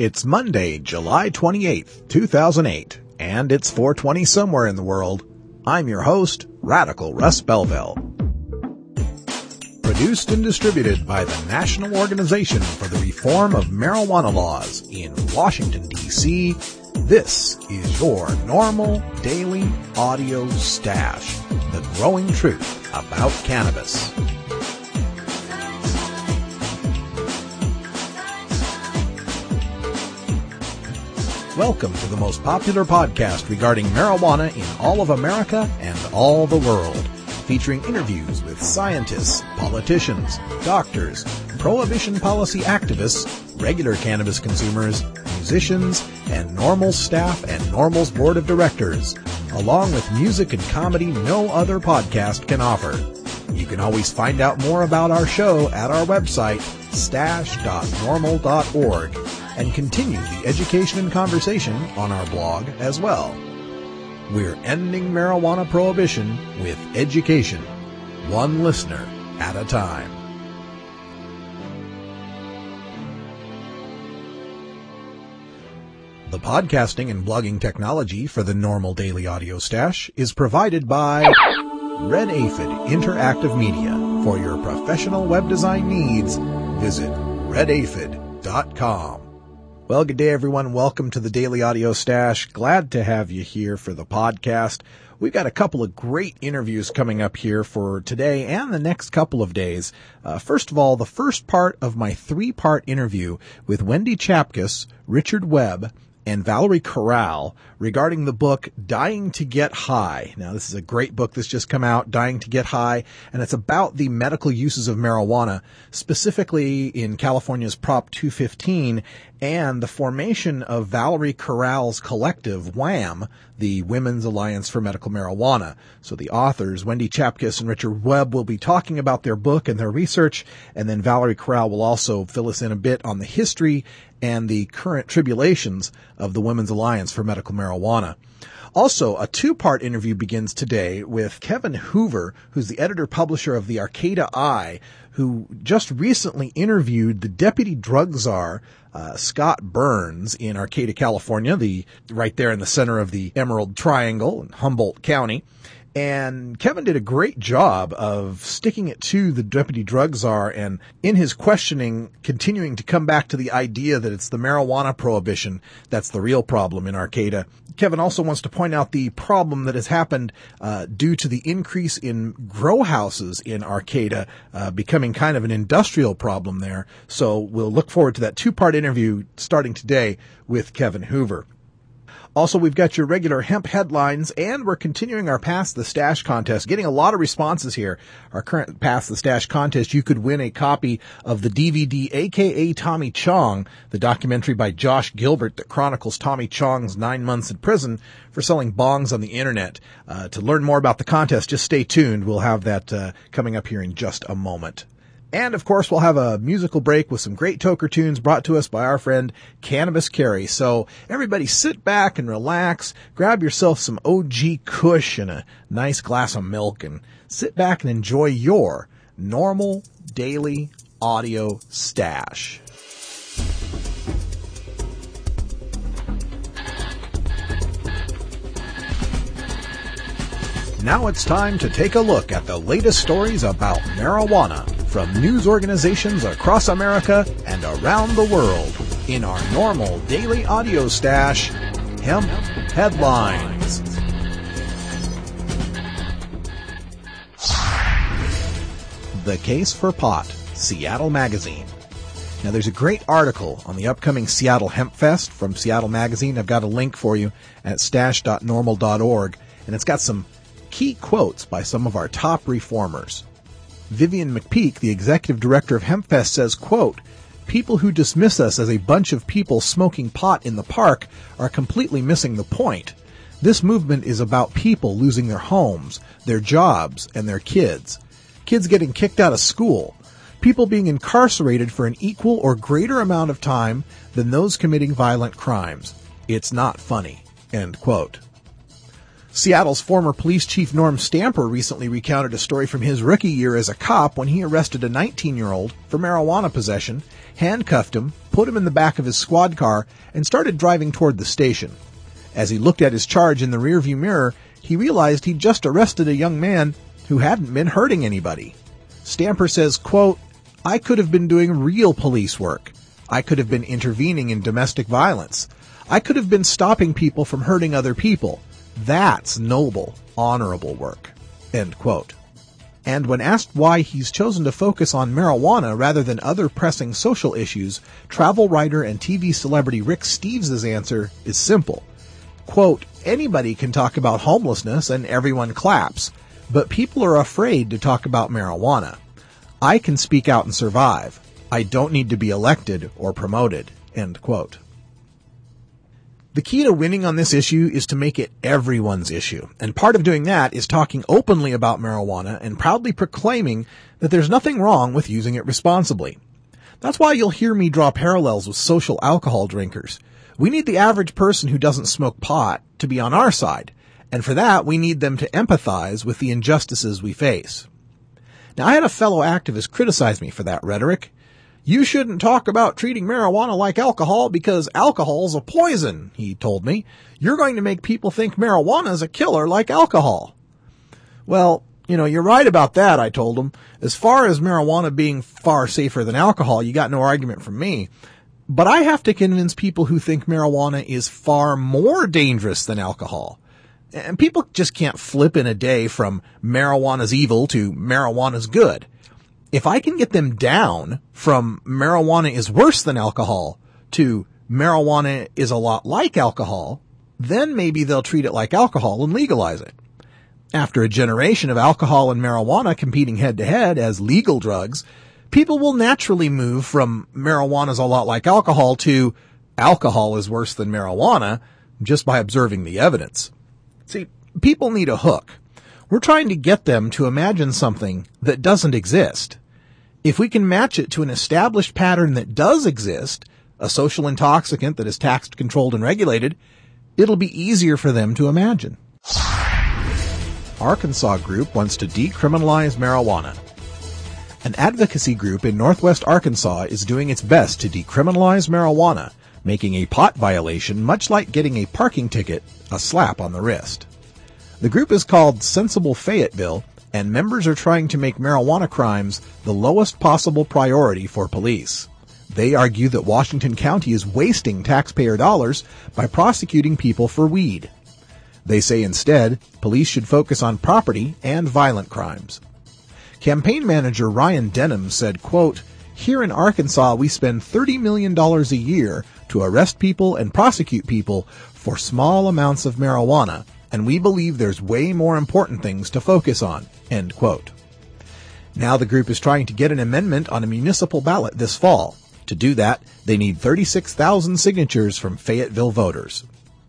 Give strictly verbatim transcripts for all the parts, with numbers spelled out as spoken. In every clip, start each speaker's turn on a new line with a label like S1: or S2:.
S1: It's Monday, July twenty-eighth, two thousand eight, and it's four twenty somewhere in the world. I'm your host, Radical Russ Belville. Produced and distributed by the National Organization for the Reform of Marijuana Laws in Washington, D C, this is your normal daily audio stash, the growing truth about cannabis. Welcome to the most popular podcast regarding marijuana in all of America and all the world, featuring interviews with scientists, politicians, doctors, prohibition policy activists, regular cannabis consumers, musicians, and NORML staff and NORML's board of directors, along with music and comedy no other podcast can offer. You can always find out more about our show at our website, stash dot normal dot org, and continue the education and conversation on our blog as well. We're ending marijuana prohibition with education, one listener at a time. The podcasting and blogging technology for the NORML Daily Audio Stash is provided by Red Aphid Interactive Media. For your professional web design needs, visit red aphid dot com. Well, good day, everyone. Welcome to the Daily Audio Stash. Glad to have you here for the podcast. We've got a couple of great interviews coming up here for today and the next couple of days. Uh, first of all, the first part of my three-part interview with Wendy Chapkus, Richard Webb, and Valerie Corral regarding the book Dying to Get High. Now, this is a great book that's just come out, Dying to Get High, and it's about the medical uses of marijuana, specifically in California's Prop two fifteen and the formation of Valerie Corral's collective, WHAM, the Women's Alliance for Medical Marijuana. So the authors, Wendy Chapkus and Richard Webb, will be talking about their book and their research, and then Valerie Corral will also fill us in a bit on the history and the current tribulations of the Women's Alliance for Medical Marijuana. Also, a two-part interview begins today with Kevin Hoover, who's the editor-publisher of the Arcata Eye, who just recently interviewed the Deputy Drug Czar, uh, Scott Burns, in Arcata, California, the right there in the center of the Emerald Triangle in Humboldt County. And Kevin did a great job of sticking it to the Deputy Drug Czar and in his questioning continuing to come back to the idea that it's the marijuana prohibition that's the real problem in Arcata. Kevin also wants to point out the problem that has happened uh, due to the increase in grow houses in Arcata, uh, becoming kind of an industrial problem there. So we'll look forward to that two-part interview starting today with Kevin Hoover. Also, we've got your regular hemp headlines, and we're continuing our Pass the Stash contest, getting a lot of responses here. Our current Pass the Stash contest, you could win a copy of the D V D, a k a. Tommy Chong, the documentary by Josh Gilbert that chronicles Tommy Chong's nine months in prison for selling bongs on the internet. Uh, to learn more about the contest, just stay tuned. We'll have that uh, coming up here in just a moment. And, of course, we'll have a musical break with some great toker tunes brought to us by our friend Cannabis Carry. So everybody sit back and relax, grab yourself some O G Kush and a nice glass of milk, and sit back and enjoy your normal daily audio stash. Now it's time to take a look at the latest stories about marijuana from news organizations across America and around the world in our normal daily audio stash, Hemp Headlines. The Case for Pot, Seattle Magazine. Now, there's a great article on the upcoming Seattle Hemp Fest from Seattle Magazine. I've got a link for you at stash dot normal dot org, and it's got some key quotes by some of our top reformers. Vivian McPeak, the executive director of HempFest, says, quote, "People who dismiss us as a bunch of people smoking pot in the park are completely missing the point. This movement is about people losing their homes, their jobs, and their kids. Kids getting kicked out of school. People being incarcerated for an equal or greater amount of time than those committing violent crimes. It's not funny." End quote. Seattle's former police chief Norm Stamper recently recounted a story from his rookie year as a cop when he arrested a nineteen-year-old for marijuana possession, handcuffed him, put him in the back of his squad car, and started driving toward the station. As he looked at his charge in the rearview mirror, he realized he'd just arrested a young man who hadn't been hurting anybody. Stamper says, quote, "I could have been doing real police work. I could have been intervening in domestic violence. I could have been stopping people from hurting other people. That's noble, honorable work." End quote. And when asked why he's chosen to focus on marijuana rather than other pressing social issues, travel writer and T V celebrity Rick Steves' answer is simple. Quote, "Anybody can talk about homelessness and everyone claps, but people are afraid to talk about marijuana. I can speak out and survive. I don't need to be elected or promoted." End quote. The key to winning on this issue is to make it everyone's issue, and part of doing that is talking openly about marijuana and proudly proclaiming that there's nothing wrong with using it responsibly. That's why you'll hear me draw parallels with social alcohol drinkers. We need the average person who doesn't smoke pot to be on our side, and for that we need them to empathize with the injustices we face. Now, I had a fellow activist criticize me for that rhetoric. "You shouldn't talk about treating marijuana like alcohol because alcohol's a poison," he told me. "You're going to make people think marijuana is a killer like alcohol." Well, you know, you're right about that, I told him. As far as marijuana being far safer than alcohol, you got no argument from me. But I have to convince people who think marijuana is far more dangerous than alcohol. And people just can't flip in a day from marijuana's evil to marijuana's good. If I can get them down from marijuana is worse than alcohol to marijuana is a lot like alcohol, then maybe they'll treat it like alcohol and legalize it. After a generation of alcohol and marijuana competing head to head as legal drugs, people will naturally move from marijuana is a lot like alcohol to alcohol is worse than marijuana just by observing the evidence. See, people need a hook. We're trying to get them to imagine something that doesn't exist. If we can match it to an established pattern that does exist, a social intoxicant that is taxed, controlled, and regulated, it'll be easier for them to imagine. Arkansas group wants to decriminalize marijuana. An advocacy group in northwest Arkansas is doing its best to decriminalize marijuana, making a pot violation much like getting a parking ticket a slap on the wrist. The group is called Sensible Fayetteville, and members are trying to make marijuana crimes the lowest possible priority for police. They argue that Washington County is wasting taxpayer dollars by prosecuting people for weed. They say instead, police should focus on property and violent crimes. Campaign manager Ryan Denham said, quote, "Here in Arkansas, we spend thirty million dollars a year to arrest people and prosecute people for small amounts of marijuana, and we believe there's way more important things to focus on." End quote. Now the group is trying to get an amendment on a municipal ballot this fall. To do that, they need thirty-six thousand signatures from Fayetteville voters.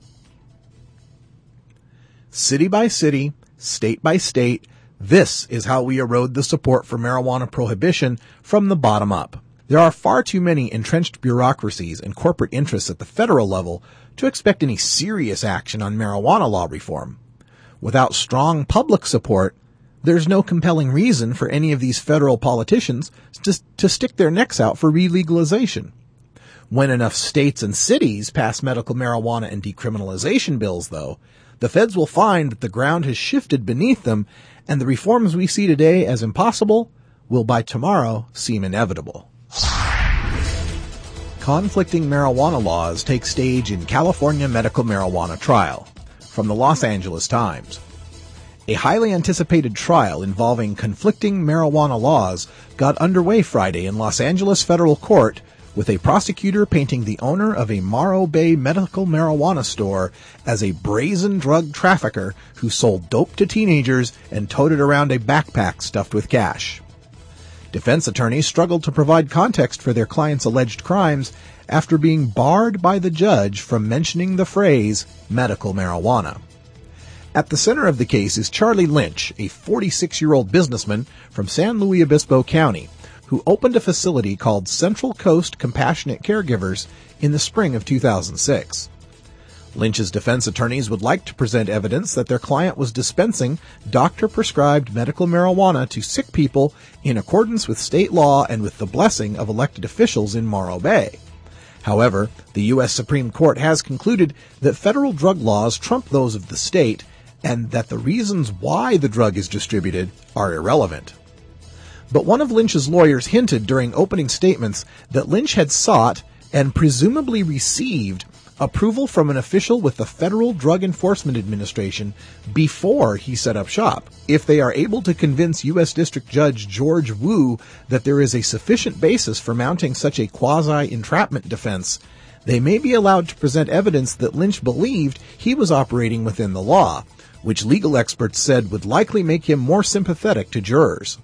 S1: City by city, state by state, this is how we erode the support for marijuana prohibition from the bottom up. There are far too many entrenched bureaucracies and corporate interests at the federal level to expect any serious action on marijuana law reform. Without strong public support, there's no compelling reason for any of these federal politicians to, to stick their necks out for re-legalization. When enough states and cities pass medical marijuana and decriminalization bills, though, the feds will find that the ground has shifted beneath them, and the reforms we see today as impossible will by tomorrow seem inevitable. Conflicting marijuana laws take stage in California medical marijuana trial. From the Los Angeles Times. A highly anticipated trial involving conflicting marijuana laws got underway Friday in Los Angeles federal court, with a prosecutor painting the owner of a Morro Bay medical marijuana store as a brazen drug trafficker who sold dope to teenagers and toted around a backpack stuffed with cash. Defense attorneys struggled to provide context for their client's alleged crimes after being barred by the judge from mentioning the phrase medical marijuana. At the center of the case is Charlie Lynch, a forty-six-year-old businessman from San Luis Obispo County, who opened a facility called Central Coast Compassionate Caregivers in the spring of two thousand six. Lynch's defense attorneys would like to present evidence that their client was dispensing doctor-prescribed medical marijuana to sick people in accordance with state law and with the blessing of elected officials in Morro Bay. However, the U S Supreme Court has concluded that federal drug laws trump those of the state, and that the reasons why the drug is distributed are irrelevant. But one of Lynch's lawyers hinted during opening statements that Lynch had sought, and presumably received, approval from an official with the Federal Drug Enforcement Administration before he set up shop. If they are able to convince U S District Judge George Wu that there is a sufficient basis for mounting such a quasi-entrapment defense, they may be allowed to present evidence that Lynch believed he was operating within the law, which legal experts said would likely make him more sympathetic to jurors.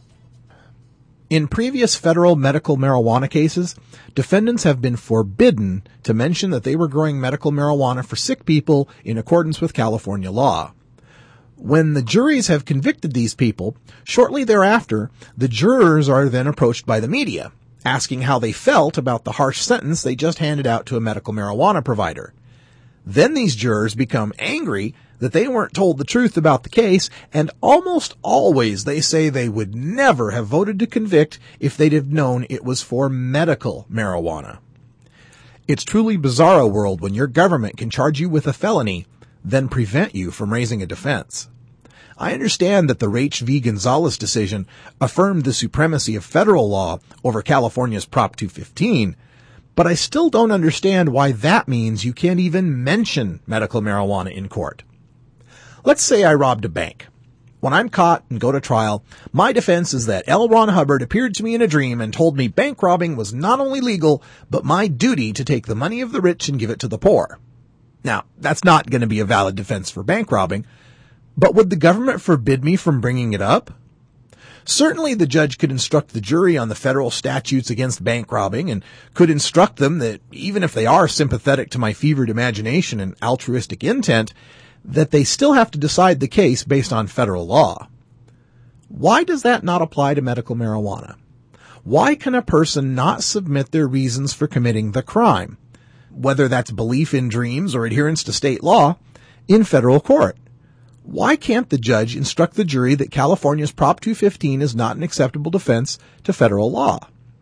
S1: In previous federal medical marijuana cases, defendants have been forbidden to mention that they were growing medical marijuana for sick people in accordance with California law. When the juries have convicted these people, shortly thereafter, the jurors are then approached by the media, asking how they felt about the harsh sentence they just handed out to a medical marijuana provider. Then these jurors become angry that they weren't told the truth about the case, and almost always they say they would never have voted to convict if they'd have known it was for medical marijuana. It's truly bizarro world when your government can charge you with a felony, then prevent you from raising a defense. I understand that the Raich v. Gonzalez decision affirmed the supremacy of federal law over California's Prop two fifteen, but I still don't understand why that means you can't even mention medical marijuana in court. Let's say I robbed a bank. When I'm caught and go to trial, my defense is that L. Ron Hubbard appeared to me in a dream and told me bank robbing was not only legal, but my duty to take the money of the rich and give it to the poor. Now, that's not going to be a valid defense for bank robbing, but would the government forbid me from bringing it up? Certainly the judge could instruct the jury on the federal statutes against bank robbing, and could instruct them that even if they are sympathetic to my fevered imagination and altruistic intent, that they still have to decide the case based on federal law. Why does that not apply to medical marijuana? Why can a person not submit their reasons for committing the crime, whether that's belief in dreams or adherence to state law, in federal court? Why can't the judge instruct the jury that California's Prop two fifteen is not an acceptable defense to federal law?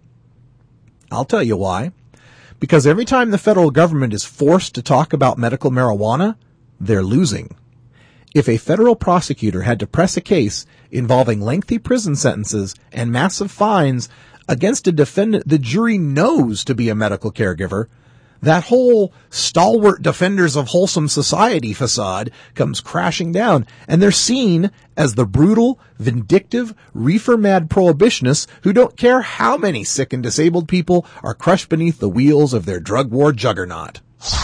S1: I'll tell you why. Because every time the federal government is forced to talk about medical marijuana, they're losing. If a federal prosecutor had to press a case involving lengthy prison sentences and massive fines against a defendant the jury knows to be a medical caregiver, that whole stalwart defenders of wholesome society facade comes crashing down, and they're seen as the brutal, vindictive, reefer-mad prohibitionists who don't care how many sick and disabled people are crushed beneath the wheels of their drug war juggernaut.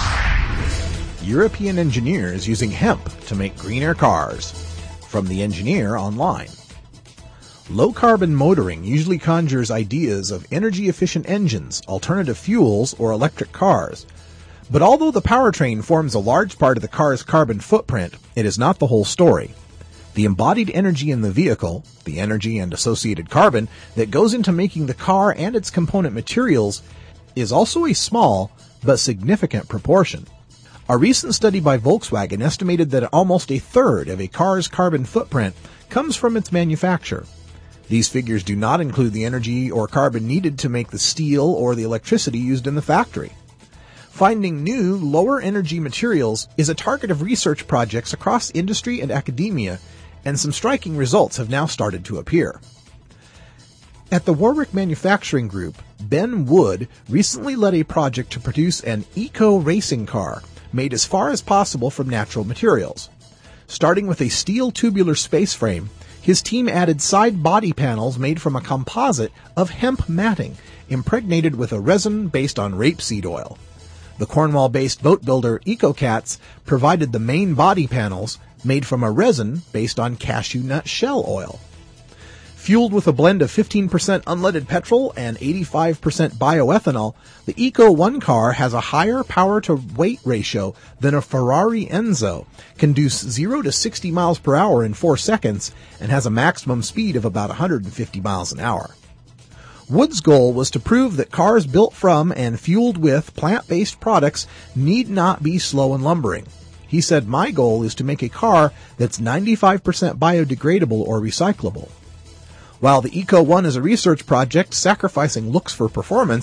S1: European engineers using hemp to make greener cars. From The Engineer online. Low-carbon motoring usually conjures ideas of energy-efficient engines, alternative fuels, or electric cars. But although the powertrain forms a large part of the car's carbon footprint, it is not the whole story. The embodied energy in the vehicle, the energy and associated carbon that goes into making the car and its component materials, is also a small but significant proportion. A recent study by Volkswagen estimated that almost a third of a car's carbon footprint comes from its manufacture. These figures do not include the energy or carbon needed to make the steel or the electricity used in the factory. Finding new, lower-energy materials is a target of research projects across industry and academia, and some striking results have now started to appear. At the Warwick Manufacturing Group, Ben Wood recently led a project to produce an eco-racing car made as far as possible from natural materials. Starting with a steel tubular space frame, his team added side body panels made from a composite of hemp matting, impregnated with a resin based on rapeseed oil. The Cornwall-based boat builder EcoCats provided the main body panels, made from a resin based on cashew nut shell oil. Fueled with a blend of fifteen percent unleaded petrol and eighty-five percent bioethanol, the Eco one car has a higher power-to-weight ratio than a Ferrari Enzo, can do zero to sixty miles per hour in four seconds, and has a maximum speed of about one hundred fifty miles an hour. Wood's goal was to prove that cars built from and fueled with plant-based products need not be slow and lumbering. He said, "My goal is to make a car that's ninety-five percent biodegradable or recyclable." While the Eco one is a research project sacrificing looks for performance,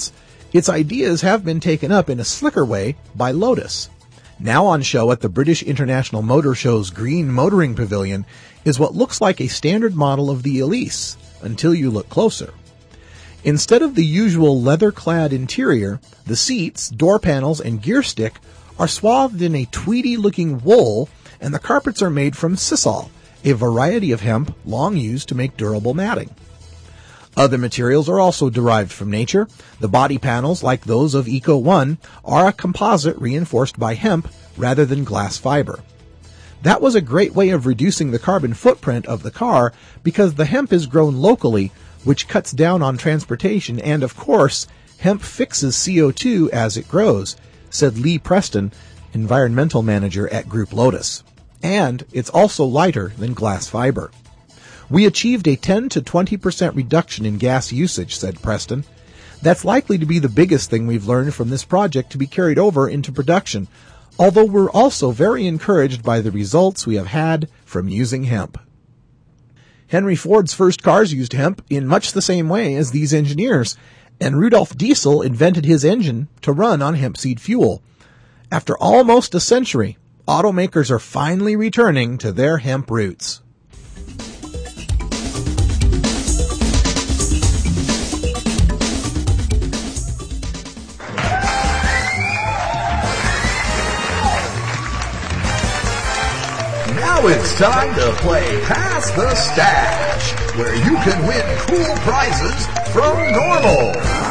S1: Its ideas have been taken up in a slicker way by Lotus. Now on show at the British International Motor Show's Green Motoring Pavilion is what looks like a standard model of the Elise, until you look closer. Instead of the usual leather-clad interior, the seats, door panels, and gear stick are swathed in a tweedy-looking wool, and the carpets are made from sisal, a variety of hemp long used to make durable matting. Other materials are also derived from nature. The body panels, like those of Eco One, are a composite reinforced by hemp rather than glass fiber. That was a great way of reducing the carbon footprint of the car because the hemp is grown locally, which cuts down on transportation, and of course, hemp fixes C O two as it grows, said Lee Preston, environmental manager at Group Lotus. And it's also lighter than glass fiber. We achieved a ten to twenty percent reduction in gas usage, said Preston. That's likely to be the biggest thing we've learned from this project to be carried over into production, although we're also very encouraged by the results we have had from using hemp. Henry Ford's first cars used hemp in much the same way as these engineers, and Rudolf Diesel invented his engine to run on hemp seed fuel. After almost a century, automakers are finally returning to their hemp roots.
S2: Now it's time to play Pass the Stash, where you can win cool prizes from Normal.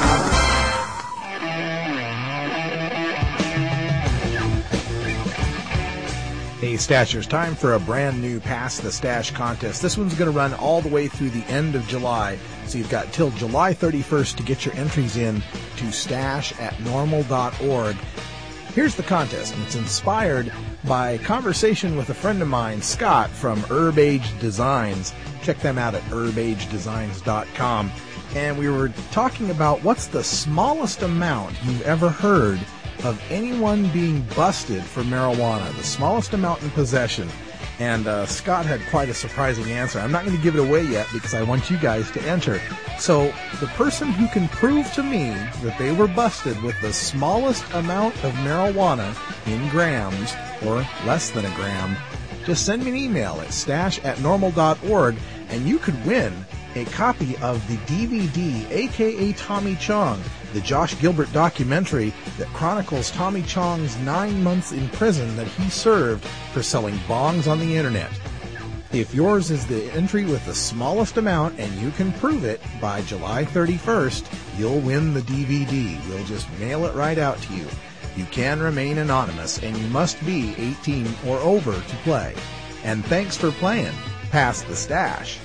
S1: Hey Stashers, time for a brand new Pass the Stash contest. This one's going to run all the way through the end of July, so you've got till July thirty-first to get your entries in to stash at normal dot org. Here's the contest, and it's inspired by a conversation with a friend of mine, Scott, from Herb Age Designs. Check them out at herb age designs dot com. And we were talking about what's the smallest amount you've ever heard of anyone being busted for marijuana, the smallest amount in possession. And uh, Scott had quite a surprising answer. I'm not going to give it away yet because I want you guys to enter. So the person who can prove to me that they were busted with the smallest amount of marijuana in grams, or less than a gram, just send me an email at stash at normal dot org, and you could win a copy of the D V D, aka Tommy Chong, the Josh Gilbert documentary that chronicles Tommy Chong's nine months in prison that he served for selling bongs on the internet. If yours is the entry with the smallest amount and you can prove it by July thirty-first, you'll win the D V D. We'll just mail it right out to you. You can remain anonymous, and you must be eighteen or over to play. And thanks for playing Pass the Stash.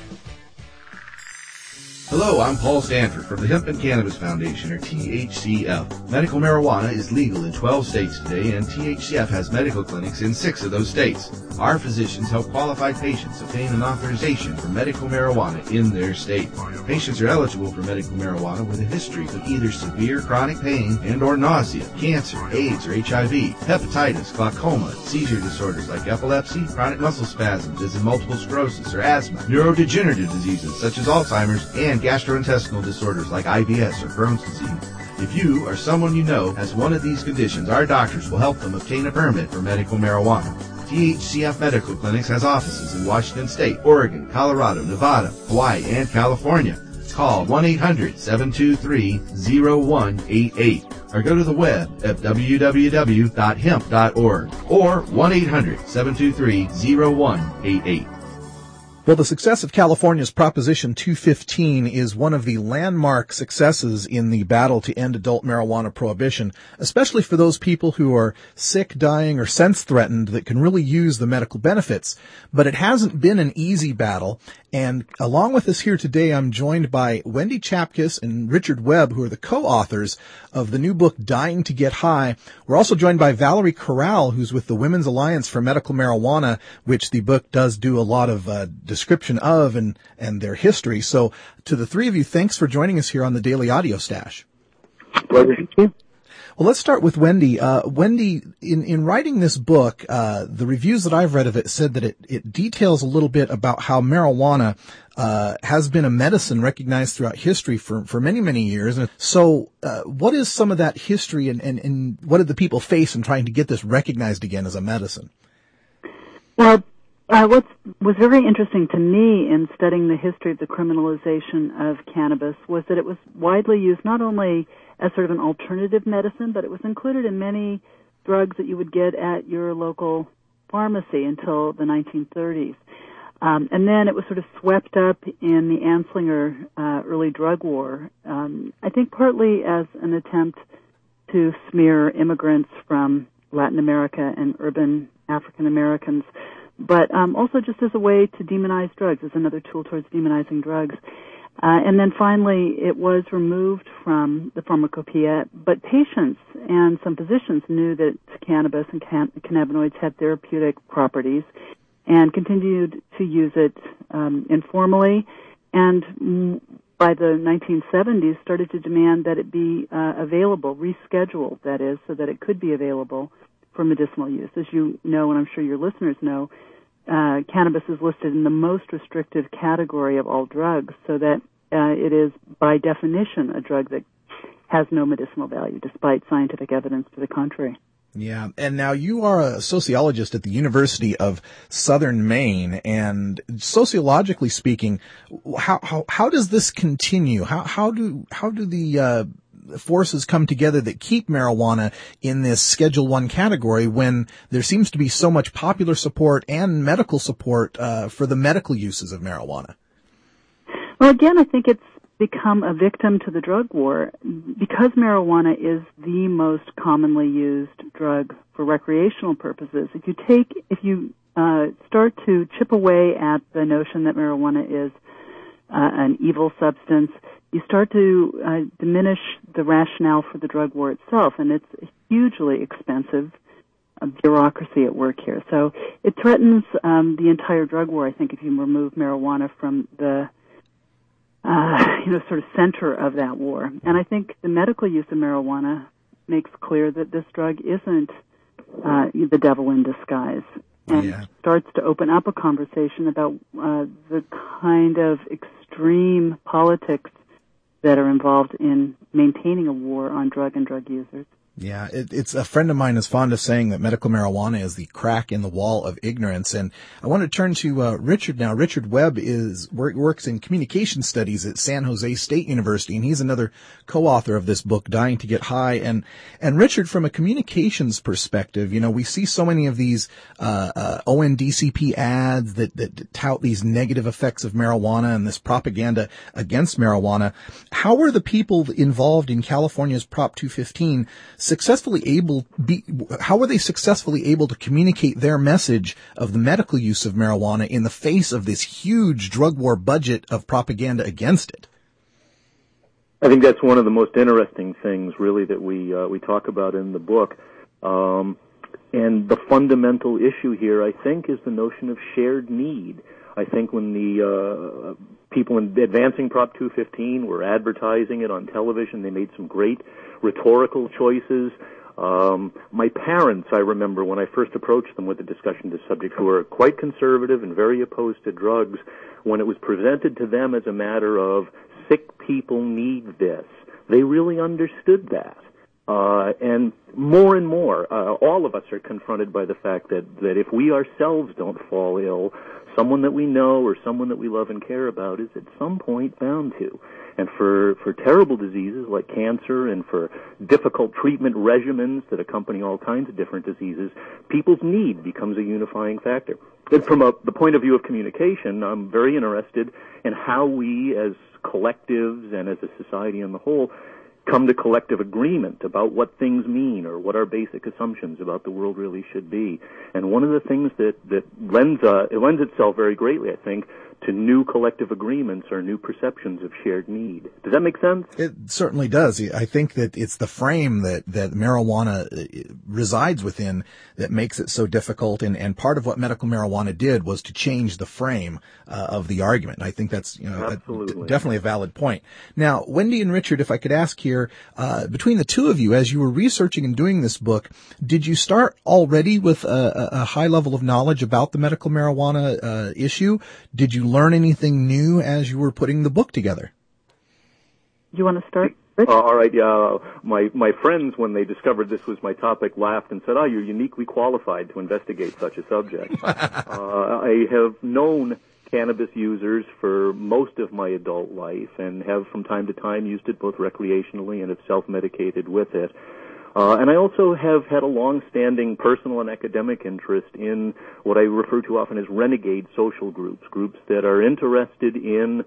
S3: Hello, I'm Paul Stanford from the Hemp and Cannabis Foundation, or T H C F. Medical marijuana is legal in twelve states today, and T H C F has medical clinics in six of those states. Our physicians help qualified patients obtain an authorization for medical marijuana in their state. Patients are eligible for medical marijuana with a history of either severe chronic pain and or nausea, cancer, AIDS or H I V, hepatitis, glaucoma, seizure disorders like epilepsy, chronic muscle spasms as in multiple sclerosis or asthma, neurodegenerative diseases such as Alzheimer's, and gastrointestinal disorders like I B S or Crohn's disease. If you or someone you know has one of these conditions, our doctors will help them obtain a permit for medical marijuana. T H C F Medical Clinics has offices in Washington State, Oregon, Colorado, Nevada, Hawaii, and California. Call one eight hundred, seven two three, zero one eight eight or go to the web at w w w dot hemp dot org or one eight hundred, seven two three, zero one eight eight.
S1: Well, the success of California's Proposition two fifteen is one of the landmark successes in the battle to end adult marijuana prohibition, especially for those people who are sick, dying, or sense-threatened that can really use the medical benefits. But it hasn't been an easy battle, and along with us here today, I'm joined by Wendy Chapkus and Richard Webb, who are the co-authors of the new book, Dying to Get High. We're also joined by Valerie Corral, who's with the Women's Alliance for Medical Marijuana, which the book does do a lot of uh, description of and, and their history. So to the three of you, thanks for joining us here on the Daily Audio Stash.
S4: Pleasure.
S1: Well, let's start with Wendy. Uh, Wendy, in, in writing this book, uh, the reviews that I've read of it said that it, it details a little bit about how marijuana uh, has been a medicine recognized throughout history for, for many, many years. And so uh, what is some of that history, and, and, and what did the people face in trying to get this recognized again as a medicine?
S4: Well, uh, what was very interesting to me in studying the history of the criminalization of cannabis was that it was widely used not only as sort of an alternative medicine, but it was included in many drugs that you would get at your local pharmacy until the nineteen thirties. Um, and then it was sort of swept up in the Anslinger uh, early drug war, um, I think partly as an attempt to smear immigrants from Latin America and urban African Americans, but um, also just as a way to demonize drugs, as another tool towards demonizing drugs. Uh, and then finally, it was removed from the pharmacopoeia, but patients and some physicians knew that cannabis and can- cannabinoids had therapeutic properties and continued to use it um, informally, and mm, by the nineteen seventies started to demand that it be uh, available, rescheduled, that is, so that it could be available for medicinal use. As you know, and I'm sure your listeners know, uh, cannabis is listed in the most restrictive category of all drugs, so that uh, it is, by definition, a drug that has no medicinal value, despite scientific evidence to the contrary.
S1: Yeah, and now you are a sociologist at the University of Southern Maine, and sociologically speaking, how how how does this continue? How how do how do the uh, forces come together that keep marijuana in this Schedule One category when there seems to be so much popular support and medical support uh, for the medical uses of marijuana?
S4: Well, again, I think it's become a victim to the drug war because marijuana is the most commonly used drug for recreational purposes. If you take, if you uh, start to chip away at the notion that marijuana is uh, an evil substance, you start to uh, diminish the rationale for the drug war itself, and it's a hugely expensive uh, bureaucracy at work here. So it threatens um, the entire drug war, I think, if you remove marijuana from the Uh, you know, sort of center of that war. And I think the medical use of marijuana makes clear that this drug isn't uh, the devil in disguise, and
S1: yeah.
S4: starts to open up a conversation about uh, the kind of extreme politics that are involved in maintaining a war on drug and drug users.
S1: Yeah, it, it's a friend of mine is fond of saying that medical marijuana is the crack in the wall of ignorance. And I want to turn to uh, Richard now. Richard Webb is work, works in communication studies at San Jose State University, and he's another co-author of this book, Dying to Get High. And and Richard, from a communications perspective, you know, we see so many of these uh, uh, O N D C P ads that, that tout these negative effects of marijuana and this propaganda against marijuana. How are the people involved in California's Prop two fifteen successfully able be how were they successfully able to communicate their message of the medical use of marijuana in the face of this huge drug war budget of propaganda against it?
S5: I think that's one of the most interesting things, really, that we uh, we talk about in the book. Um, and the fundamental issue here, I think, is the notion of shared need. I think when the uh, people in advancing Prop two fifteen were advertising it on television, they made some great rhetorical choices. Um, my parents, I remember when I first approached them with the discussion of this subject, who were quite conservative and very opposed to drugs, when it was presented to them as a matter of sick people need this, they really understood that. Uh, and more and more, uh, all of us are confronted by the fact that, that if we ourselves don't fall ill, someone that we know or someone that we love and care about is at some point bound to. And for, for terrible diseases like cancer and for difficult treatment regimens that accompany all kinds of different diseases, people's need becomes a unifying factor. And from a, the point of view of communication, I'm very interested in how we as collectives and as a society in the whole come to collective agreement about what things mean or what our basic assumptions about the world really should be. And one of the things that, that lends, uh, it lends itself very greatly, I think, to new collective agreements or new perceptions of shared need. Does that make sense?
S1: It certainly does. I think that it's the frame that, that marijuana resides within that makes it so difficult. And, and part of what medical marijuana did was to change the frame uh, of the argument. And I think that's, you know, a, d- definitely a valid point. Now, Wendy and Richard, if I could ask here, uh, between the two of you, as you were researching and doing this book, did you start already with a, a high level of knowledge about the medical marijuana uh, issue? Did you learn anything new as you were putting the book together?
S4: You want to start?
S5: Uh, all right. Yeah, my my friends, when they discovered this was my topic, laughed and said, "Oh, you're uniquely qualified to investigate such a subject." uh, I have known cannabis users for most of my adult life, and have from time to time used it both recreationally and have self-medicated with it. Uh, and I also have had a long-standing personal and academic interest in what I refer to often as renegade social groups, groups that are interested in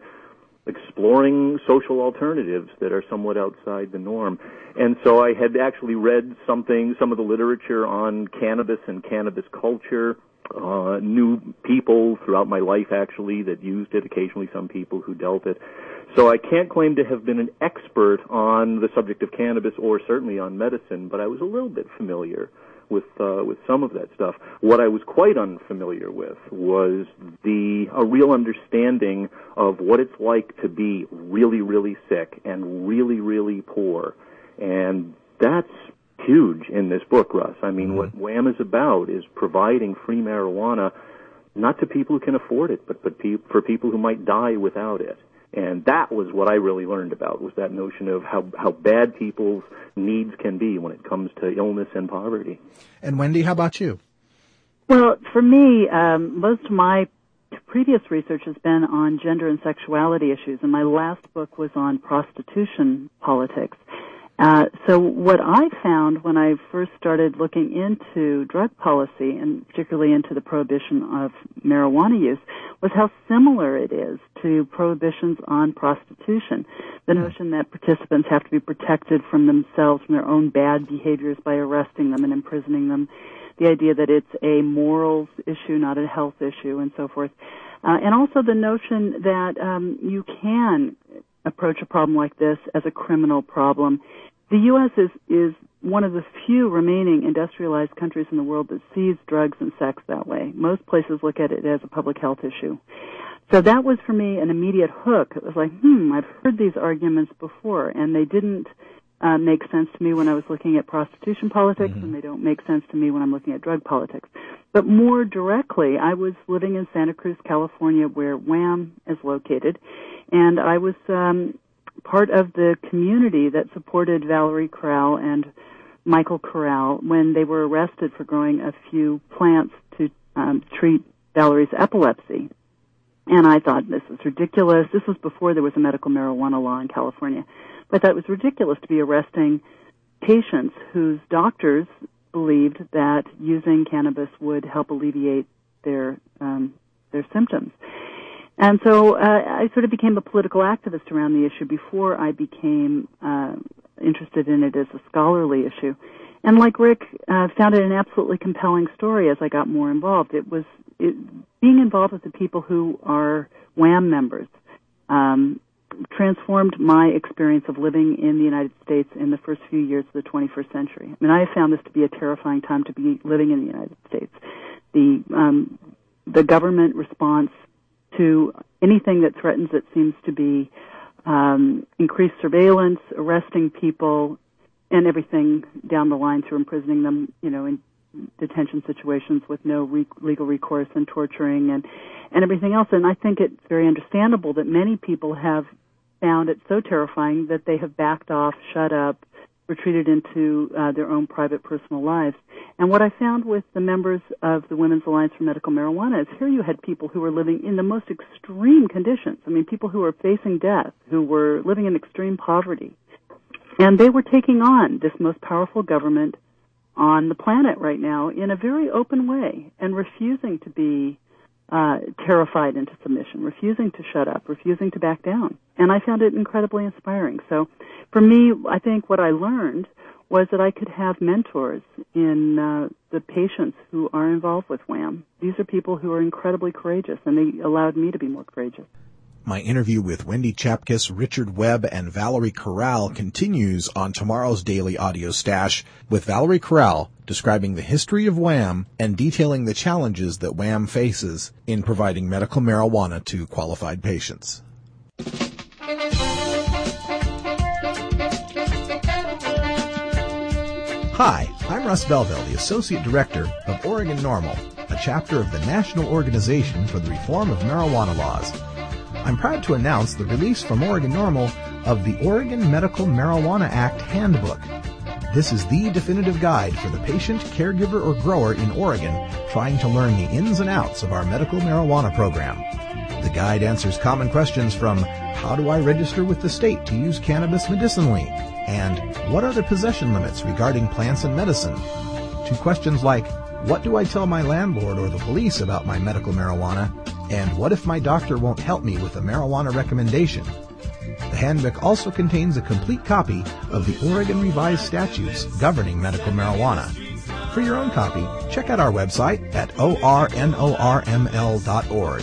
S5: exploring social alternatives that are somewhat outside the norm. And so I had actually read something, some of the literature on cannabis and cannabis culture, uh, knew people throughout my life actually that used it, occasionally some people who dealt it. So I can't claim to have been an expert on the subject of cannabis or certainly on medicine, but I was a little bit familiar with uh, with some of that stuff. What I was quite unfamiliar with was the a real understanding of what it's like to be really, really sick and really, really poor. And that's huge in this book, Russ. I mean, mm-hmm. what WHAM is about is providing free marijuana not to people who can afford it, but, but pe- for people who might die without it. And that was what I really learned about, was that notion of how, how bad people's needs can be when it comes to illness and poverty.
S1: And Wendy, how about you?
S4: Well, for me, um, most of my previous research has been on gender and sexuality issues, and my last book was on prostitution politics. Uh, so what I found when I first started looking into drug policy, and particularly into the prohibition of marijuana use, was how similar it is to prohibitions on prostitution. The notion that participants have to be protected from themselves, from their own bad behaviors by arresting them and imprisoning them. The idea that it's a morals issue, not a health issue, and so forth. Uh, and also the notion that um, you can approach a problem like this as a criminal problem. The U S is, is one of the few remaining industrialized countries in the world that sees drugs and sex that way. Most places look at it as a public health issue. So that was, for me, an immediate hook. It was like, hmm, I've heard these arguments before, and they didn't uh, make sense to me when I was looking at prostitution politics, mm-hmm. and they don't make sense to me when I'm looking at drug politics. But more directly, I was living in Santa Cruz, California, where WHAM is located, and I was um, part of the community that supported Valerie Corral and Michael Corral when they were arrested for growing a few plants to um, treat Valerie's epilepsy. And I thought, this is ridiculous. This was before there was a medical marijuana law in California. But I thought it was ridiculous to be arresting patients whose doctors believed that using cannabis would help alleviate their um, their symptoms. And so uh, I sort of became a political activist around the issue before I became uh, interested in it as a scholarly issue. And like Rick, uh, found it an absolutely compelling story as I got more involved. It was it, being involved with the people who are WHAM members um, transformed my experience of living in the United States in the first few years of the twenty-first century. I mean, I found this to be a terrifying time to be living in the United States. The um, the government response to anything that threatens it seems to be um, increased surveillance, arresting people, and everything down the line through imprisoning them, you know, in detention situations with no re- legal recourse and torturing and, and everything else. And I think it's very understandable that many people have found it so terrifying that they have backed off, shut up, retreated into uh, their own private personal lives. And what I found with the members of the Women's Alliance for Medical Marijuana is here you had people who were living in the most extreme conditions. I mean, people who were facing death, who were living in extreme poverty. And they were taking on this most powerful government on the planet right now in a very open way and refusing to be uh, terrified into submission, refusing to shut up, refusing to back down. And I found it incredibly inspiring. So for me, I think what I learned was that I could have mentors in uh, the patients who are involved with WHAM. These are people who are incredibly courageous, and they allowed me to be more courageous.
S1: My interview with Wendy Chapkus, Richard Webb, and Valerie Corral continues on tomorrow's Daily Audio Stash, with Valerie Corral describing the history of WHAM and detailing the challenges that WHAM faces in providing medical marijuana to qualified patients. Hi, I'm Russ Belville, the Associate Director of Oregon NORML, a chapter of the National Organization for the Reform of Marijuana Laws. I'm proud to announce the release from Oregon NORML of the Oregon Medical Marijuana Act Handbook. This is the definitive guide for the patient, caregiver, or grower in Oregon trying to learn the ins and outs of our medical marijuana program. The guide answers common questions from how do I register with the state to use cannabis medicinally, and what are the possession limits regarding plants and medicine, to questions like what do I tell my landlord or the police about my medical marijuana, and what if my doctor won't help me with a marijuana recommendation? The handbook also contains a complete copy of the Oregon Revised Statutes governing medical marijuana. For your own copy, check out our website at O R N O R M L dot org.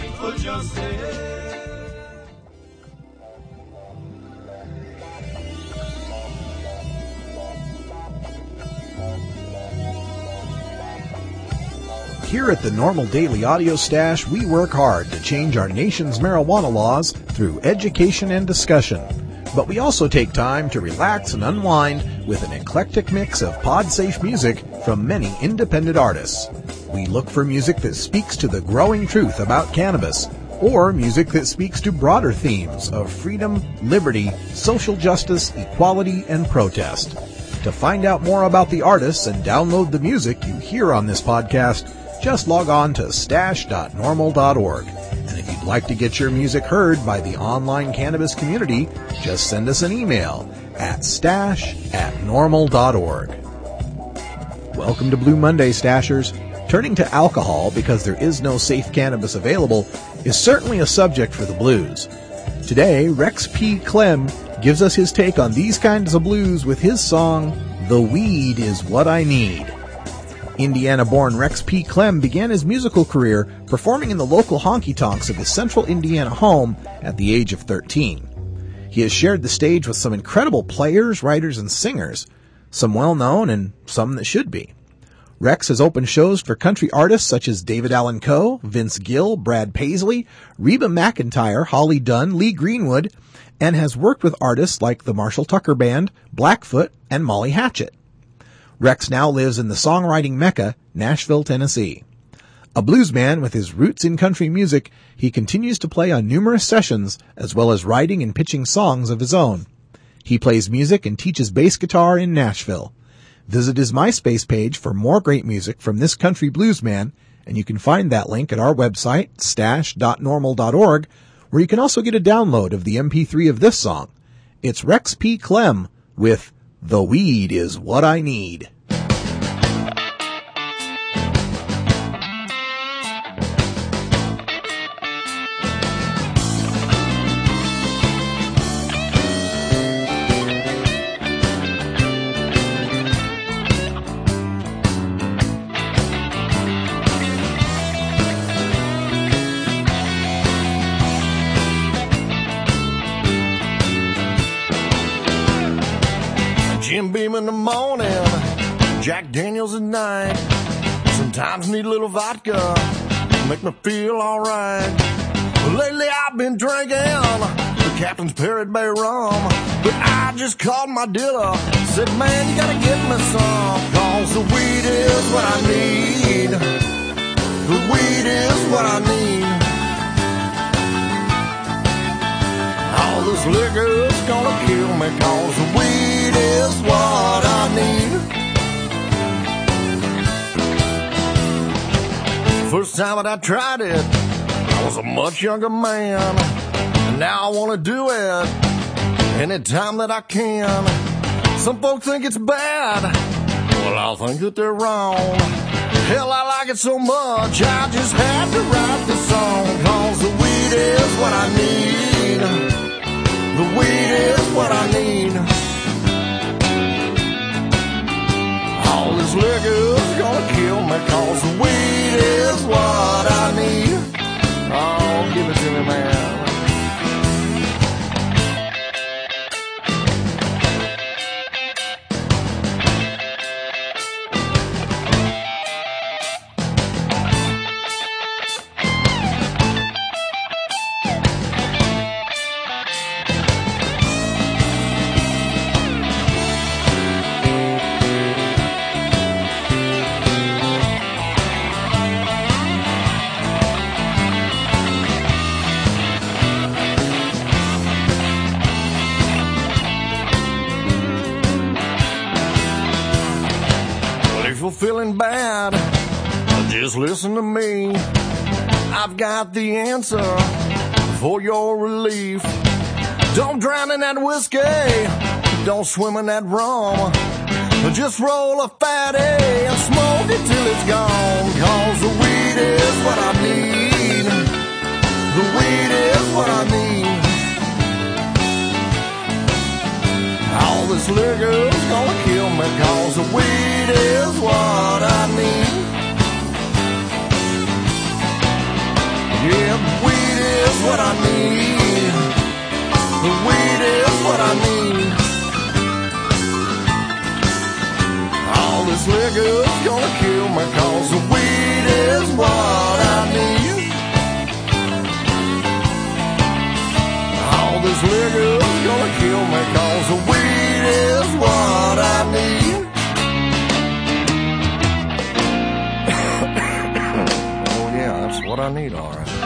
S1: Here at the NORML Daily Audio Stash, we work hard to change our nation's marijuana laws through education and discussion. But we also take time to relax and unwind with an eclectic mix of pod-safe music from many independent artists. We look for music that speaks to the growing truth about cannabis, or music that speaks to broader themes of freedom, liberty, social justice, equality, and protest. To find out more about the artists and download the music you hear on this podcast, just log on to stash dot normal dot org. And if you'd like to get your music heard by the online cannabis community, just send us an email at stash at normal dot org. Welcome to Blue Monday, Stashers. Turning to alcohol because there is no safe cannabis available is certainly a subject for the blues. Today, Rex P. Clem gives us his take on these kinds of blues with his song, The Weed Is What I Need. Indiana-born Rex P. Clem began his musical career performing in the local honky-tonks of his central Indiana home at the age of thirteen. He has shared the stage with some incredible players, writers, and singers, some well-known and some that should be. Rex has opened shows for country artists such as David Allan Coe, Vince Gill, Brad Paisley, Reba McEntire, Holly Dunn, Lee Greenwood, and has worked with artists like the Marshall Tucker Band, Blackfoot, and Molly Hatchet. Rex now lives in the songwriting mecca, Nashville, Tennessee. A bluesman with his roots in country music, he continues to play on numerous sessions as well as writing and pitching songs of his own. He plays music and teaches bass guitar in Nashville. Visit his MySpace page for more great music from this country bluesman, and you can find that link at our website, stash dot normal dot org, where you can also get a download of the M P three of this song. It's Rex P. Clem with The Weed Is What I Need.
S6: Jim Beam in the morning, Jack Daniels at night. Sometimes need a little vodka, make me feel alright. Lately I've been drinking the Captain's Parrot Bay rum, but I just called my dealer, said, man, you gotta get me some, cause the weed is what I need. The weed is what I need. All this liquor's gonna kill me, cause the weed is what I need. First time that I tried it, I was a much younger man, and now I wanna do it anytime that I can. Some folks think it's bad, well, I think that they're wrong. Hell, I like it so much, I just had to write this song, cause the weed is what I need. The weed is what I need. All this liquor's gonna me, 'cause the weed is what I need. Oh, give it to me, man. Feeling bad, just listen to me. I've got the answer for your relief. Don't drown in that whiskey, don't swim in that rum. Just roll a fatty and smoke it till it's gone. 'Cause the weed is what I need. The weed is what I need. All this liquor's gonna kill me, 'cause the weed is what I need. Yeah, the weed is what I need. The weed is what I need. All this liquor's gonna kill me, 'cause the weed is what I need. All this liquor's gonna kill me, 'cause the weed is what I need. Oh yeah, that's what I need, all right.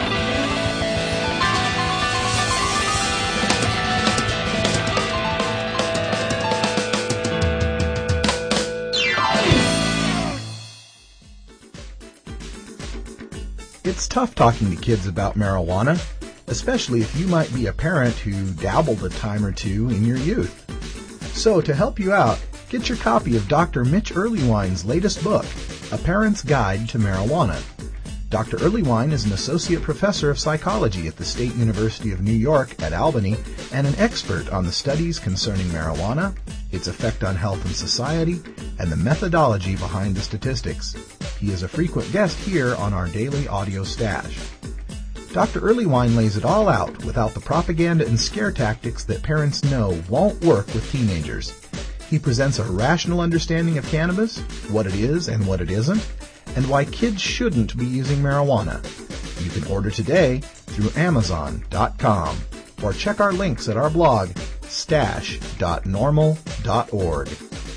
S1: It's tough talking to kids about marijuana, especially if you might be a parent who dabbled a time or two in your youth. So to help you out, get your copy of Doctor Mitch Earlywine's latest book, A Parent's Guide to Marijuana. Doctor Earlywine is an associate professor of psychology at the State University of New York at Albany and an expert on the studies concerning marijuana, its effect on health and society, and the methodology behind the statistics. He is a frequent guest here on our daily audio stash. Doctor Earlywine lays it all out without the propaganda and scare tactics that parents know won't work with teenagers. He presents a rational understanding of cannabis, what it is and what it isn't, and why kids shouldn't be using marijuana. You can order today through amazon dot com or check our links at our blog, stash dot normal dot org.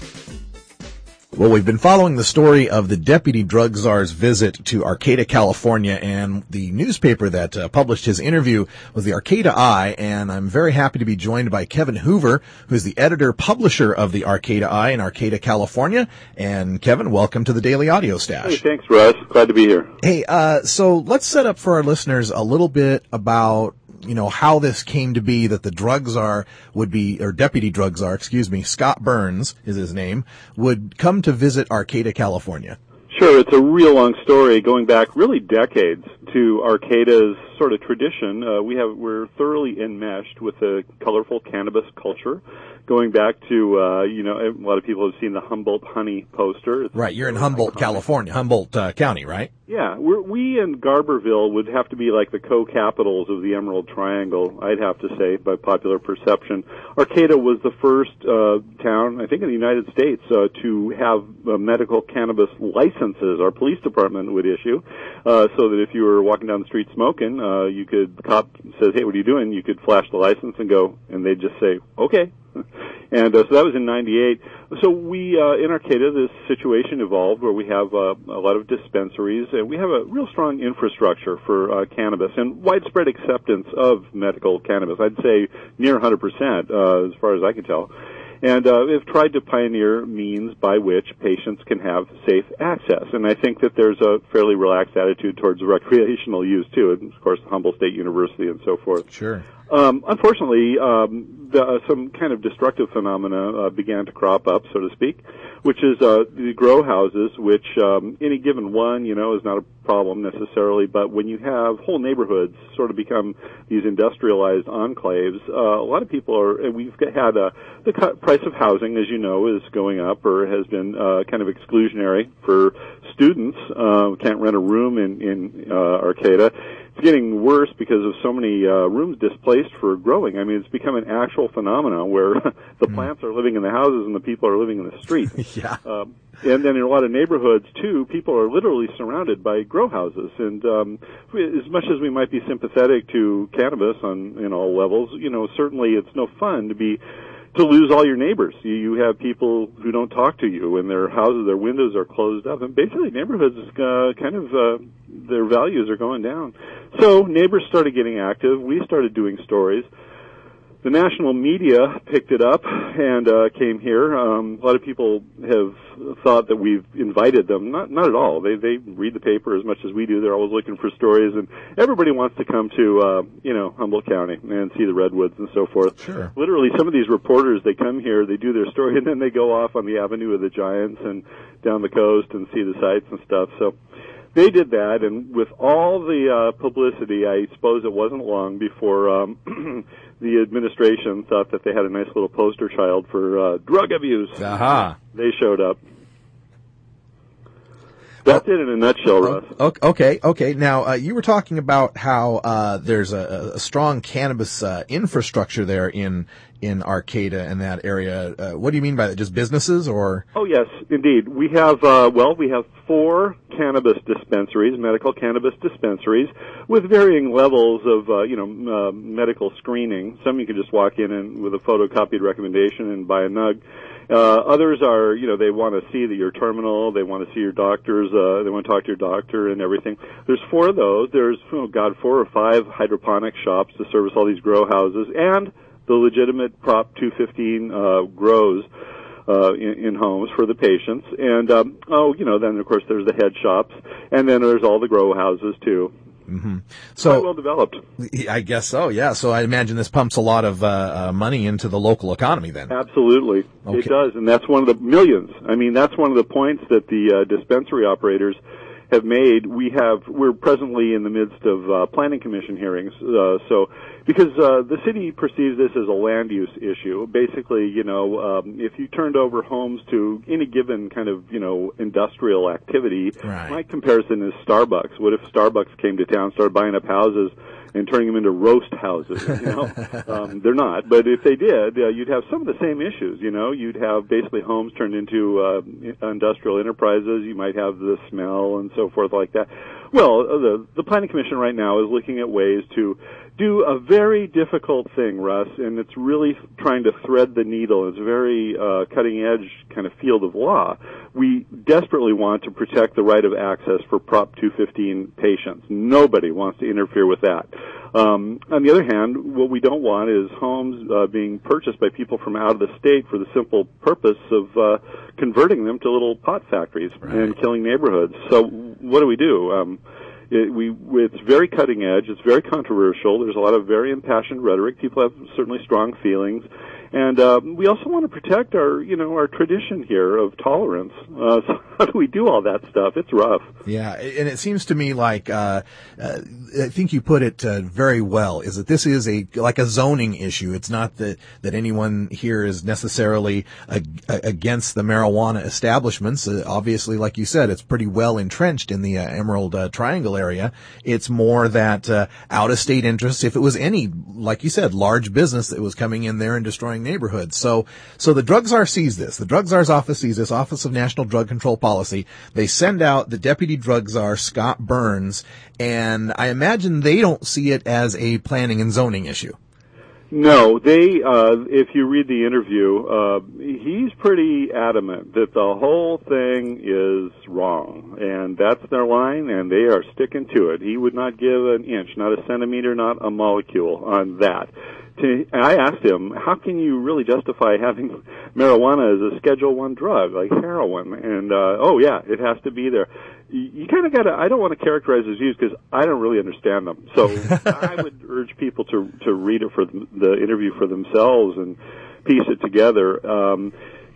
S1: Well, we've been following the story of the Deputy Drug Czar's visit to Arcata, California, and the newspaper that uh, published his interview was the Arcata Eye, and I'm very happy to be joined by Kevin Hoover, who's the editor-publisher of the Arcata Eye in Arcata, California. And Kevin, welcome to the Daily Audio Stash.
S5: Hey, thanks, Russ. Glad to be here.
S1: Hey, uh, so let's set up for our listeners a little bit about you know, how this came to be that the drug czar would be, or deputy drug czar, excuse me, Scott Burns is his name, would come to visit Arcata, California.
S5: Sure, it's a real long story going back really decades to Arcata's sort of tradition. Uh, we have, we're thoroughly enmeshed with the colorful cannabis culture. Going back to, uh, you know, a lot of people have seen the Humboldt Honey poster. It's
S1: right, you're in Humboldt, iconic. California, Humboldt uh, County, right?
S5: Yeah, we're, we and Garberville would have to be like the co-capitals of the Emerald Triangle, I'd have to say, by popular perception. Arcata was the first uh, town, I think in the United States, uh, to have uh, medical cannabis licenses. Our police department would issue, uh, so that if you were walking down the street smoking, uh, you could, the cop says, hey, what are you doing? You could flash the license and go, and they'd just say, okay. And uh, so that was in ninety-eight. So we, uh, in Arcata, this situation evolved where we have uh, a lot of dispensaries, and we have a real strong infrastructure for uh, cannabis and widespread acceptance of medical cannabis. I'd say near one hundred percent, uh, as far as I can tell. And uh, we've tried to pioneer means by which patients can have safe access. And I think that there's a fairly relaxed attitude towards recreational use, too, and, of course, Humboldt State University and so forth.
S1: Sure.
S5: Um, unfortunately, um, the, uh, some kind of destructive phenomena uh, began to crop up, so to speak, which is uh, the grow houses, which um, any given one, you know, is not a problem necessarily, but when you have whole neighborhoods sort of become these industrialized enclaves, uh, a lot of people are, we've had uh, the price of housing, as you know, is going up or has been uh, kind of exclusionary for
S7: students uh, can't rent a room in, in uh, Arcata. It's getting worse because of so many uh, rooms displaced for growing. I mean, it's become an actual phenomenon where the mm. plants are living in the houses and the people are living in the streets.
S1: yeah.
S7: Um, and then in a lot of neighborhoods, too, people are literally surrounded by grow houses. And um, as much as we might be sympathetic to cannabis on in all levels, you know, certainly it's no fun to be to lose all your neighbors. You, you have people who don't talk to you, and their houses, their windows are closed up, and basically neighborhoods uh, kind of uh, their values are going down. So neighbors started getting active. We started doing stories. The national media picked it up and uh, came here. Um, a lot of people have thought that we've invited them. Not, not at all. They they read the paper as much as we do. They're always looking for stories, and everybody wants to come to uh, you know Humboldt County and see the redwoods and so forth.
S1: Sure.
S7: Literally, some of these reporters, they come here, they do their story, and then they go off on the Avenue of the Giants and down the coast and see the sights and stuff. So they did that, and with all the uh, publicity, I suppose it wasn't long before um, the administration thought that they had a nice little poster child for uh, drug abuse.
S1: Aha.
S7: They showed up. That's it in a nutshell, Russ.
S1: Okay, okay. Now, uh, you were talking about how uh, there's a, a strong cannabis uh, infrastructure there in in Arcata and that area. Uh, what do you mean by that? Just businesses, or?
S7: Oh, yes, indeed. We have, uh, well, we have four cannabis dispensaries, medical cannabis dispensaries, with varying levels of, uh, you know, uh, medical screening. Some you can just walk in and with a photocopied recommendation and buy a nug. Uh, others are, you know, they want to see that you're terminal, they want to see your doctors, uh, they want to talk to your doctor and everything. There's four of those. There's, oh God, four or five hydroponic shops to service all these grow houses, and the legitimate Prop two fifteen uh, grows uh, in, in homes for the patients. And, um, oh, you know, then, of course, there's the head shops, and then there's all the grow houses, too.
S1: Mm-hmm. So
S7: quite well developed.
S1: I guess so, yeah. So I imagine this pumps a lot of uh, uh, money into the local economy then.
S7: Absolutely.
S1: Okay.
S7: It does, and that's one of the millions. I mean, that's one of the points that the uh, dispensary operators have made. We have, we're presently in the midst of uh, planning commission hearings, uh, so because uh, the city perceives this as a land use issue. Basically, you know, um, if you turned over homes to any given kind of, you know, industrial activity,
S1: right.
S7: My comparison is Starbucks. What if Starbucks came to town, started buying up houses and turning them into roast houses, you know? um, they're not, but if they did, uh, you'd have some of the same issues, you know? You'd have basically homes turned into uh, industrial enterprises. You might have the smell and so forth like that. Well, the, the Planning Commission right now is looking at ways to do a very difficult thing, Russ, and it's really trying to thread the needle. It's a very uh, cutting-edge kind of field of law. We desperately want to protect the right of access for Prop two fifteen patients. Nobody wants to interfere with that. Um, on the other hand, what we don't want is homes uh, being purchased by people from out of the state for the simple purpose of uh, converting them to little pot factories right. and killing neighborhoods. So what do we do? Um, It, we, it's very cutting edge. It's very controversial. There's a lot of very impassioned rhetoric. People have certainly strong feelings, and uh, we also want to protect our, you know, our tradition here of tolerance. Uh, so how do we do all that stuff? It's rough.
S1: Yeah, and it seems to me like uh, uh, I think you put it uh, very well. Is that this is a like a zoning issue? It's not that that anyone here is necessarily ag- against the marijuana establishments. Uh, obviously, like you said, it's pretty well entrenched in the uh, Emerald uh, Triangle area. It's more that uh, out-of-state interests. If it was any, like you said, large business that was coming in there and destroying neighborhoods. So, so the drug czar sees this. The drug czar's office sees this. Office of National Drug Control Policy. They send out the deputy drug czar, Scott Burns, and I imagine they don't see it as a planning and zoning issue.
S7: No, they, uh, if you read the interview, uh, he's pretty adamant that the whole thing is wrong, and that's their line, and they are sticking to it. He would not give an inch, not a centimeter, not a molecule on that. To, I asked him, how can you really justify having marijuana as a Schedule One drug, like heroin? And, uh, oh yeah, it has to be there. You, you kind of got to, I don't want to characterize his views because I don't really understand them. So I would urge people to, to read it for the, the interview for themselves and piece it together. Um,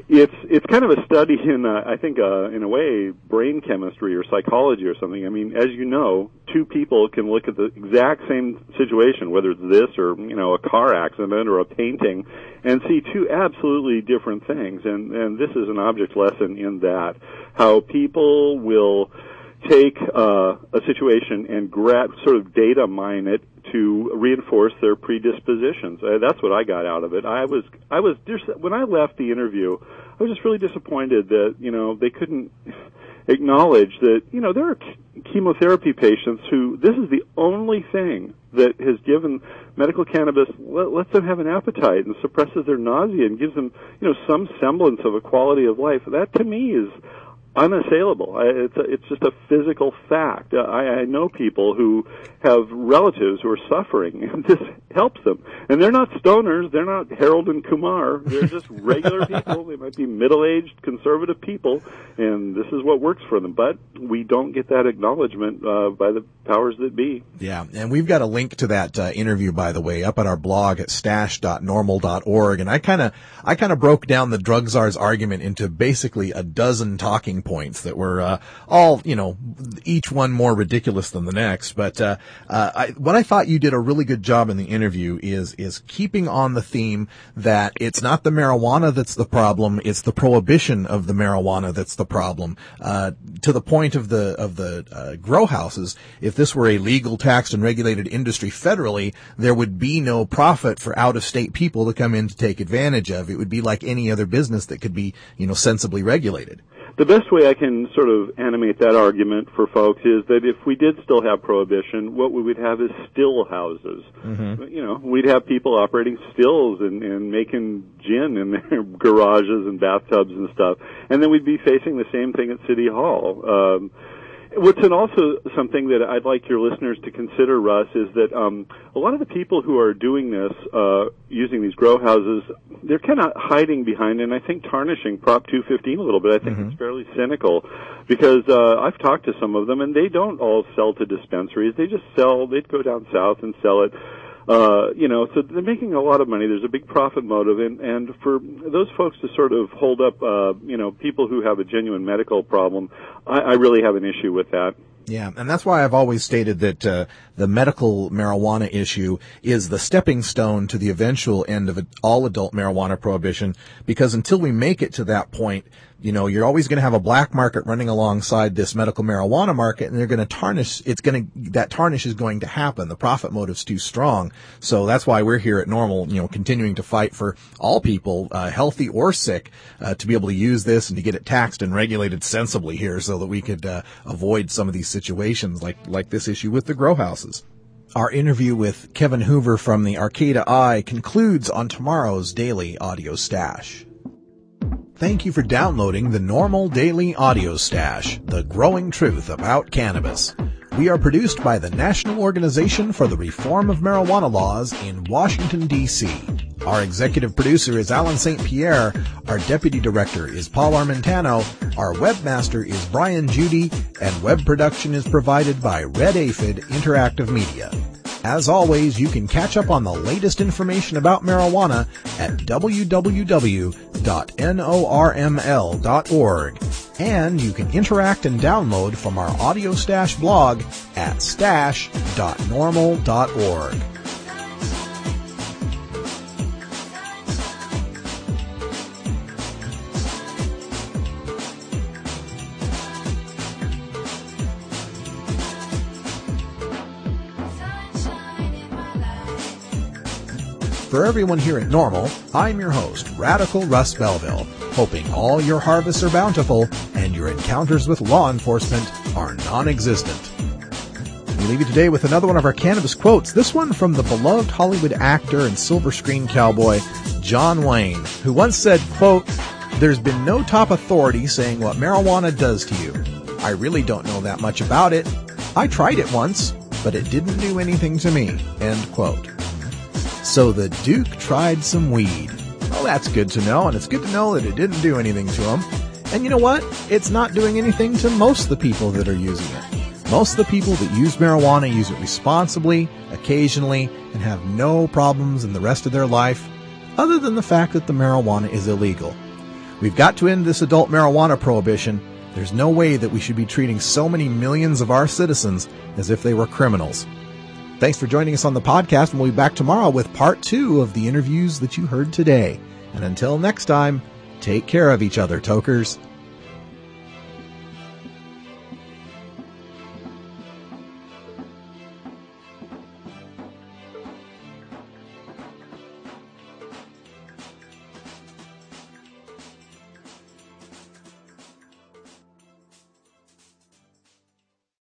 S7: it's it's kind of a study in, uh, I think, uh, in a way, brain chemistry or psychology or something. I mean, as you know, two people can look at the exact same situation, whether it's this or, you know, a car accident or a painting, and see two absolutely different things. And, and this is an object lesson in that, how people will take uh, a situation and grab, sort of data mine it to reinforce their predispositions. Uh, that's what I got out of it. I was, I was just, when I left the interview, I was just really disappointed that, you know, they couldn't acknowledge that, you know, there are chemotherapy patients who this is the only thing that has given medical cannabis, let, lets them have an appetite and suppresses their nausea and gives them, you know, some semblance of a quality of life. That to me is unassailable. I, it's a, it's just a physical fact. Uh, I, I know people who have relatives who are suffering, and this helps them. And they're not stoners. They're not Harold and Kumar. They're just regular people. They might be middle-aged, conservative people, and this is what works for them. But we don't get that acknowledgement uh, by the powers that be.
S1: Yeah, and we've got a link to that uh, interview, by the way, up at our blog at stash dot normal dot org. And I kind of I kind of broke down the drug czar's argument into basically a dozen talking points that were uh, all, you know, each one more ridiculous than the next. But uh, uh, I, what I thought you did a really good job in the interview is is keeping on the theme that it's not the marijuana that's the problem, it's the prohibition of the marijuana that's the problem. Uh, to the point of the of the uh, grow houses, if this were a legal, taxed, and regulated industry federally, there would be no profit for out-of-state people to come in to take advantage of. It would be like any other business that could be, you know, sensibly regulated.
S7: The best way I can sort of animate that argument for folks is that if we did still have prohibition, what we would have is still houses. Mm-hmm. You know, we'd have people operating stills and, and making gin in their garages and bathtubs and stuff, and then we'd be facing the same thing at City Hall. Um, What's an also something that I'd like your listeners to consider, Russ, is that um, a lot of the people who are doing this, uh, using these grow houses, they're kind of hiding behind, and I think tarnishing Prop two fifteen a little bit. I think mm-hmm. it's fairly cynical because uh, I've talked to some of them, and they don't all sell to dispensaries. They just sell, they'd go down south and sell it. Uh, you know, so they're making a lot of money. There's a big profit motive, and, and for those folks to sort of hold up, uh, you know, people who have a genuine medical problem, I, I really have an issue with that.
S1: Yeah, and that's why I've always stated that uh, the medical marijuana issue is the stepping stone to the eventual end of all adult marijuana prohibition, because until we make it to that point, you know, you're always going to have a black market running alongside this medical marijuana market, and they're going to tarnish, it's going to, that tarnish is going to happen. The profit motive's too strong. So that's why we're here at Normal, you know, continuing to fight for all people, uh, healthy or sick, uh, to be able to use this and to get it taxed and regulated sensibly here so that we could, uh, avoid some of these situations like, like this issue with the grow houses. Our interview with Kevin Hoover from the Arcata Eye concludes on tomorrow's Daily Audio Stash. Thank you for downloading the Normal Daily Audio Stash, the growing truth about cannabis. We are produced by the National Organization for the Reform of Marijuana Laws in Washington, D C Our executive producer is Alan Saint Pierre. Our deputy director is Paul Armentano. Our webmaster is Brian Judy. And web production is provided by Red Aphid Interactive Media. As always, you can catch up on the latest information about marijuana at w w w dot norml dot org. And you can interact and download from our Audio Stash blog at stash dot normal dot org. For everyone here at Normal, I'm your host, Radical Russ Belville, hoping all your harvests are bountiful and your encounters with law enforcement are non-existent. We leave you today with another one of our cannabis quotes, this one from the beloved Hollywood actor and silver screen cowboy, John Wayne, who once said, quote, "There's been no top authority saying what marijuana does to you. I really don't know that much about it. I tried it once, but it didn't do anything to me," end quote. So the Duke tried some weed. Well, that's good to know, and it's good to know that it didn't do anything to him. And you know what? It's not doing anything to most of the people that are using it. Most of the people that use marijuana use it responsibly, occasionally, and have no problems in the rest of their life, other than the fact that the marijuana is illegal. We've got to end this adult marijuana prohibition. There's no way that we should be treating so many millions of our citizens as if they were criminals. Thanks for joining us on the podcast, and we'll be back tomorrow with part two of the interviews that you heard today. And until next time, take care of each other, tokers.